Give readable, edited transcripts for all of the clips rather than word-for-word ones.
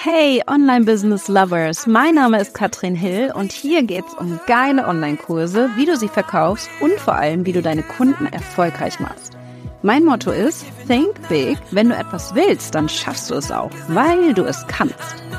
Hey Online-Business-Lovers, mein Name ist Katrin Hill und hier geht's um geile Online-Kurse, wie du sie verkaufst und vor allem, wie du deine Kunden erfolgreich machst. Mein Motto ist, think big, wenn du etwas willst, dann schaffst du es auch, weil du es kannst.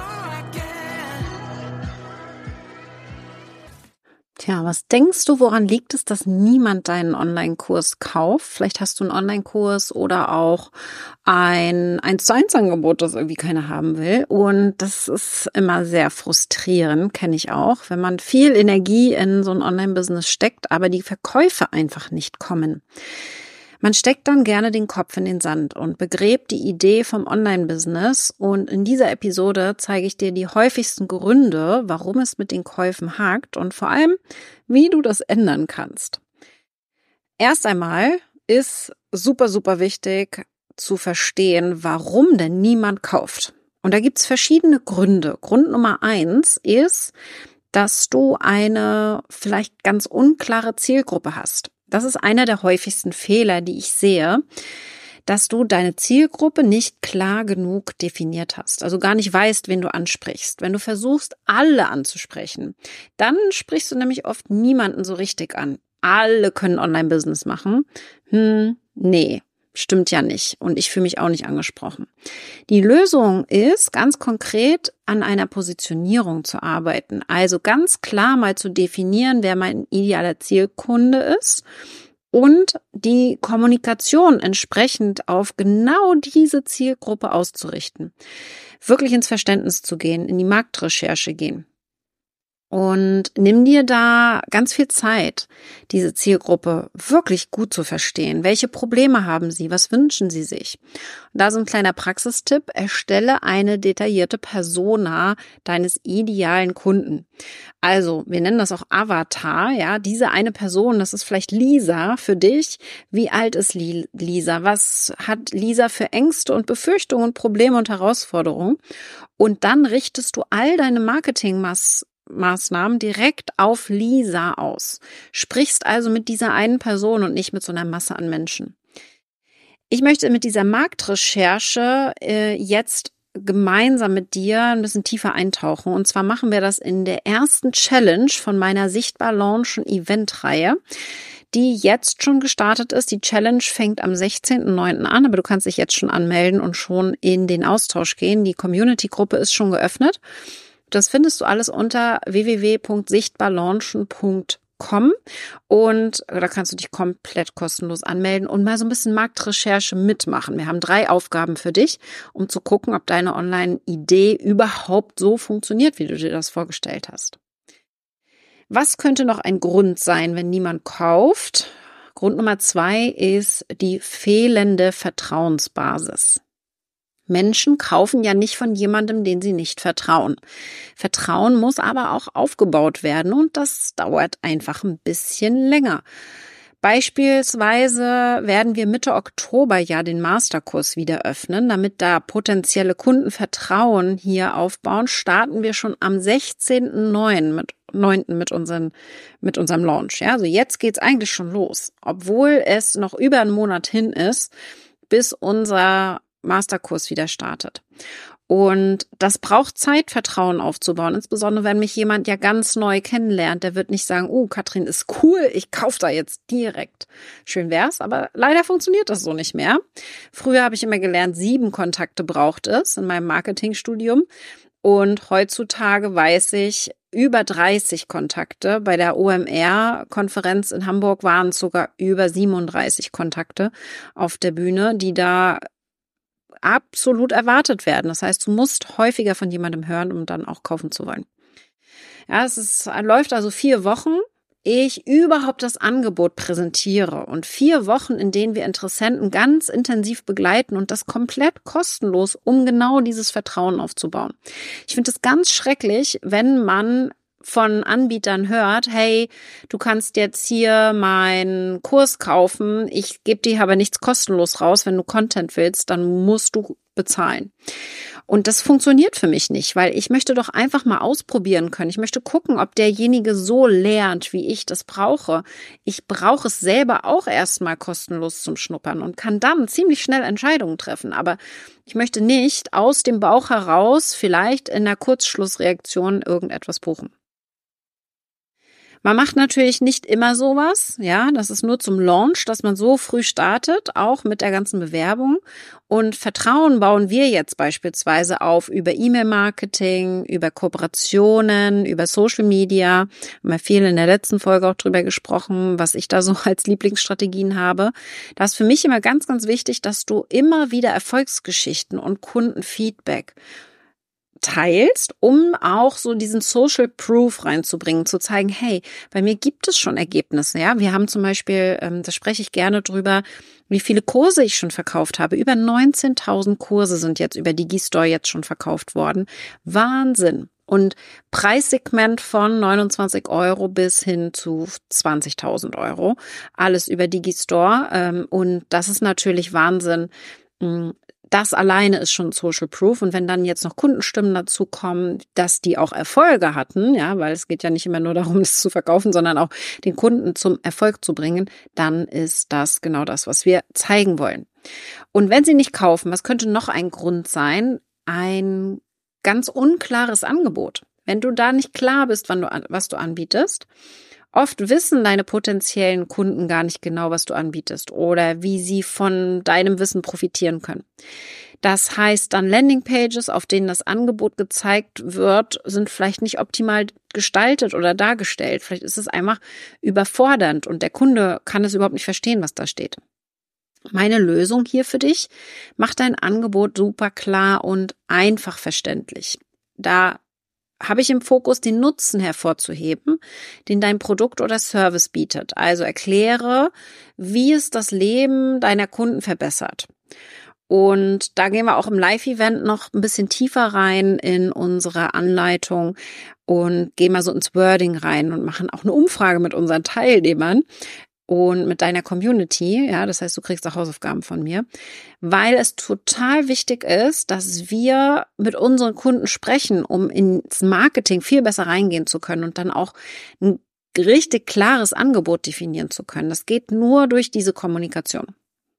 Tja, was denkst du, woran liegt es, dass niemand deinen Online-Kurs kauft? Vielleicht hast du einen Online-Kurs oder auch ein 1:1-Angebot, das irgendwie keiner haben will. Und das ist immer sehr frustrierend, kenne ich auch, wenn man viel Energie in so ein Online-Business steckt, aber die Verkäufe einfach nicht kommen. Man steckt dann gerne den Kopf in den Sand und begräbt die Idee vom Online-Business. Und in dieser Episode zeige ich dir die häufigsten Gründe, warum es mit den Käufen hakt und vor allem, wie du das ändern kannst. Erst einmal ist super wichtig zu verstehen, warum denn niemand kauft. Und da gibt es verschiedene Gründe. Grund Nummer 1 ist, dass du eine vielleicht ganz unklare Zielgruppe hast. Das ist einer der häufigsten Fehler, die ich sehe, dass du deine Zielgruppe nicht klar genug definiert hast, also gar nicht weißt, wen du ansprichst. Wenn du versuchst, alle anzusprechen, dann sprichst du nämlich oft niemanden so richtig an. Alle können Online-Business machen. Nee. Stimmt ja nicht und ich fühle mich auch nicht angesprochen. Die Lösung ist, ganz konkret an einer Positionierung zu arbeiten. Also ganz klar mal zu definieren, wer mein idealer Zielkunde ist und die Kommunikation entsprechend auf genau diese Zielgruppe auszurichten. Wirklich ins Verständnis zu gehen, in die Marktrecherche gehen. Und nimm dir da ganz viel Zeit, diese Zielgruppe wirklich gut zu verstehen. Welche Probleme haben sie? Was wünschen sie sich? Und da so ein kleiner Praxistipp: Erstelle eine detaillierte Persona deines idealen Kunden. Also, wir nennen das auch Avatar, ja. Diese eine Person, das ist vielleicht Lisa für dich. Wie alt ist Lisa? Was hat Lisa für Ängste und Befürchtungen, Probleme und Herausforderungen? Und dann richtest du all deine Marketingmaßnahmen direkt auf Lisa aus. Sprichst also mit dieser einen Person und nicht mit so einer Masse an Menschen. Ich möchte mit dieser Marktrecherche jetzt gemeinsam mit dir ein bisschen tiefer eintauchen. Und zwar machen wir das in der ersten Challenge von meiner Sichtbar Launchen Event-Reihe, die jetzt schon gestartet ist. Die Challenge fängt am 16.09. an, aber du kannst dich jetzt schon anmelden und schon in den Austausch gehen. Die Community-Gruppe ist schon geöffnet. Das findest du alles unter www.sichtbarlaunchen.com und da kannst du dich komplett kostenlos anmelden und mal so ein bisschen Marktrecherche mitmachen. Wir haben 3 Aufgaben für dich, um zu gucken, ob deine Online-Idee überhaupt so funktioniert, wie du dir das vorgestellt hast. Was könnte noch ein Grund sein, wenn niemand kauft? Grund Nummer 2 ist die fehlende Vertrauensbasis. Menschen kaufen ja nicht von jemandem, den sie nicht vertrauen. Vertrauen muss aber auch aufgebaut werden und das dauert einfach ein bisschen länger. Beispielsweise werden wir Mitte Oktober ja den Masterkurs wieder öffnen. Damit da potenzielle Kunden Vertrauen hier aufbauen, starten wir schon am 16.09. mit unserem Launch. Ja, also jetzt geht's eigentlich schon los, obwohl es noch über einen Monat hin ist, bis unser Masterkurs wieder startet. Und das braucht Zeit, Vertrauen aufzubauen, insbesondere wenn mich jemand ja ganz neu kennenlernt. Der wird nicht sagen, oh, Katrin ist cool, ich kaufe da jetzt direkt. Schön wär's, aber leider funktioniert das so nicht mehr. Früher habe ich immer gelernt, 7 Kontakte braucht es in meinem Marketingstudium. Und heutzutage weiß ich, über 30 Kontakte. Bei der OMR-Konferenz in Hamburg waren es sogar über 37 Kontakte auf der Bühne, die da absolut erwartet werden. Das heißt, du musst häufiger von jemandem hören, um dann auch kaufen zu wollen. Ja, läuft also 4 Wochen, ehe ich überhaupt das Angebot präsentiere und 4 Wochen, in denen wir Interessenten ganz intensiv begleiten und das komplett kostenlos, um genau dieses Vertrauen aufzubauen. Ich finde es ganz schrecklich, wenn man von Anbietern hört, hey, du kannst jetzt hier meinen Kurs kaufen, ich gebe dir aber nichts kostenlos raus. Wenn du Content willst, dann musst du bezahlen. Und das funktioniert für mich nicht, weil ich möchte doch einfach mal ausprobieren können. Ich möchte gucken, ob derjenige so lernt, wie ich das brauche. Ich brauche es selber auch erstmal kostenlos zum Schnuppern und kann dann ziemlich schnell Entscheidungen treffen. Aber ich möchte nicht aus dem Bauch heraus vielleicht in einer Kurzschlussreaktion irgendetwas buchen. Man macht natürlich nicht immer sowas, ja, das ist nur zum Launch, dass man so früh startet, auch mit der ganzen Bewerbung. Und Vertrauen bauen wir jetzt beispielsweise auf über E-Mail-Marketing, über Kooperationen, über Social Media. Haben wir viel in der letzten Folge auch drüber gesprochen, was ich da so als Lieblingsstrategien habe. Da ist für mich immer ganz, ganz wichtig, dass du immer wieder Erfolgsgeschichten und Kundenfeedback teilst, um auch so diesen Social Proof reinzubringen, zu zeigen, hey, bei mir gibt es schon Ergebnisse, ja. Wir haben zum Beispiel, da spreche ich gerne drüber, wie viele Kurse ich schon verkauft habe. Über 19.000 Kurse sind jetzt über Digistore jetzt schon verkauft worden. Wahnsinn. Und Preissegment von 29 € bis hin zu 20.000 €. Alles über Digistore. Und das ist natürlich Wahnsinn. Das alleine ist schon Social Proof. Und wenn dann jetzt noch Kundenstimmen dazu kommen, dass die auch Erfolge hatten, ja, weil es geht ja nicht immer nur darum, es zu verkaufen, sondern auch den Kunden zum Erfolg zu bringen, dann ist das genau das, was wir zeigen wollen. Und wenn sie nicht kaufen, was könnte noch ein Grund sein? Ein ganz unklares Angebot. Wenn du da nicht klar bist, was du anbietest, oft wissen deine potenziellen Kunden gar nicht genau, was du anbietest oder wie sie von deinem Wissen profitieren können. Das heißt, dann Landingpages, auf denen das Angebot gezeigt wird, sind vielleicht nicht optimal gestaltet oder dargestellt. Vielleicht ist es einfach überfordernd und der Kunde kann es überhaupt nicht verstehen, was da steht. Meine Lösung hier für dich: mach dein Angebot super klar und einfach verständlich. Da habe ich im Fokus, den Nutzen hervorzuheben, den dein Produkt oder Service bietet. Also erkläre, wie es das Leben deiner Kunden verbessert. Und da gehen wir auch im Live-Event noch ein bisschen tiefer rein in unsere Anleitung und gehen mal so ins Wording rein und machen auch eine Umfrage mit unseren Teilnehmern und mit deiner Community, ja, das heißt, du kriegst auch Hausaufgaben von mir, weil es total wichtig ist, dass wir mit unseren Kunden sprechen, um ins Marketing viel besser reingehen zu können und dann auch ein richtig klares Angebot definieren zu können. Das geht nur durch diese Kommunikation.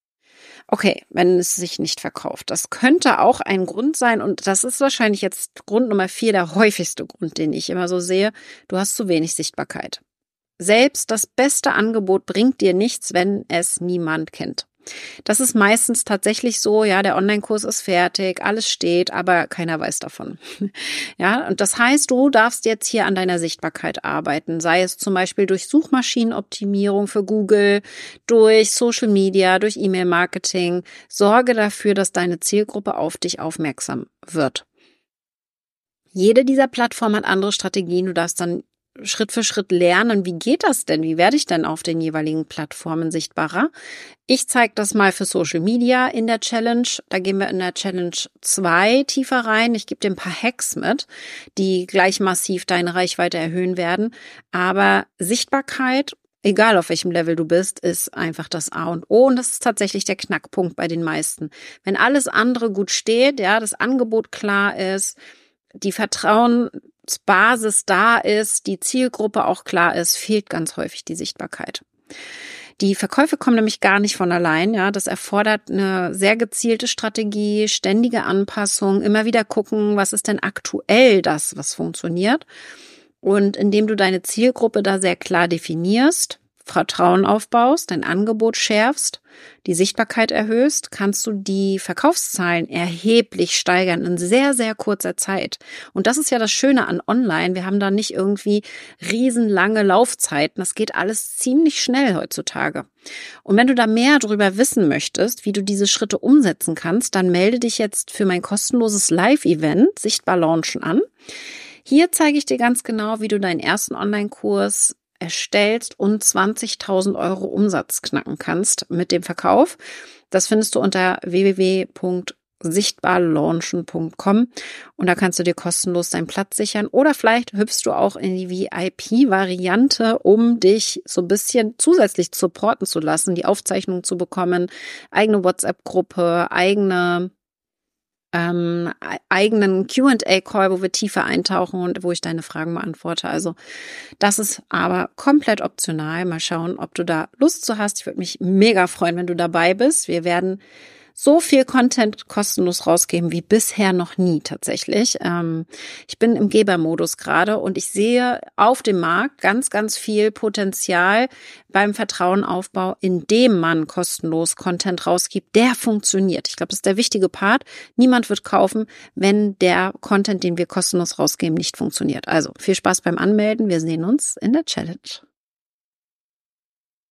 Okay, wenn es sich nicht verkauft. Das könnte auch ein Grund sein und das ist wahrscheinlich jetzt Grund Nummer 4, der häufigste Grund, den ich immer so sehe. Du hast zu wenig Sichtbarkeit. Selbst das beste Angebot bringt dir nichts, wenn es niemand kennt. Das ist meistens tatsächlich so, ja, der Online-Kurs ist fertig, alles steht, aber keiner weiß davon. Ja, und das heißt, du darfst jetzt hier an deiner Sichtbarkeit arbeiten, sei es zum Beispiel durch Suchmaschinenoptimierung für Google, durch Social Media, durch E-Mail-Marketing. Sorge dafür, dass deine Zielgruppe auf dich aufmerksam wird. Jede dieser Plattformen hat andere Strategien. Du darfst dann Schritt für Schritt lernen, wie geht das denn? Wie werde ich denn auf den jeweiligen Plattformen sichtbarer? Ich zeige das mal für Social Media in der Challenge. Da gehen wir in der Challenge 2 tiefer rein. Ich gebe dir ein paar Hacks mit, die gleich massiv deine Reichweite erhöhen werden. Aber Sichtbarkeit, egal auf welchem Level du bist, ist einfach das A und O. Und das ist tatsächlich der Knackpunkt bei den meisten. Wenn alles andere gut steht, ja, das Angebot klar ist, die Vertrauensbasis da ist, die Zielgruppe auch klar ist, fehlt ganz häufig die Sichtbarkeit. Die Verkäufe kommen nämlich gar nicht von allein, ja. Das erfordert eine sehr gezielte Strategie, ständige Anpassung, immer wieder gucken, was ist denn aktuell das, was funktioniert. Und indem du deine Zielgruppe da sehr klar definierst, Vertrauen aufbaust, dein Angebot schärfst, die Sichtbarkeit erhöhst, kannst du die Verkaufszahlen erheblich steigern in sehr, sehr kurzer Zeit. Und das ist ja das Schöne an Online. Wir haben da nicht irgendwie riesenlange Laufzeiten. Das geht alles ziemlich schnell heutzutage. Und wenn du da mehr darüber wissen möchtest, wie du diese Schritte umsetzen kannst, dann melde dich jetzt für mein kostenloses Live-Event Sichtbar Launchen an. Hier zeige ich dir ganz genau, wie du deinen ersten Online-Kurs erstellst und 20.000 € Umsatz knacken kannst mit dem Verkauf. Das findest du unter www.sichtbarlaunchen.com und da kannst du dir kostenlos deinen Platz sichern oder vielleicht hüpfst du auch in die VIP-Variante, um dich so ein bisschen zusätzlich supporten zu lassen, die Aufzeichnung zu bekommen, eigene WhatsApp-Gruppe, eigene eigenen Q&A-Call, wo wir tiefer eintauchen und wo ich deine Fragen beantworte. Also das ist aber komplett optional. Mal schauen, ob du da Lust zu hast. Ich würde mich mega freuen, wenn du dabei bist. Wir werden so viel Content kostenlos rausgeben wie bisher noch nie tatsächlich. Ich bin im Gebermodus gerade und ich sehe auf dem Markt ganz, ganz viel Potenzial beim Vertrauenaufbau, indem man kostenlos Content rausgibt, der funktioniert. Ich glaube, das ist der wichtige Part. Niemand wird kaufen, wenn der Content, den wir kostenlos rausgeben, nicht funktioniert. Also viel Spaß beim Anmelden. Wir sehen uns in der Challenge.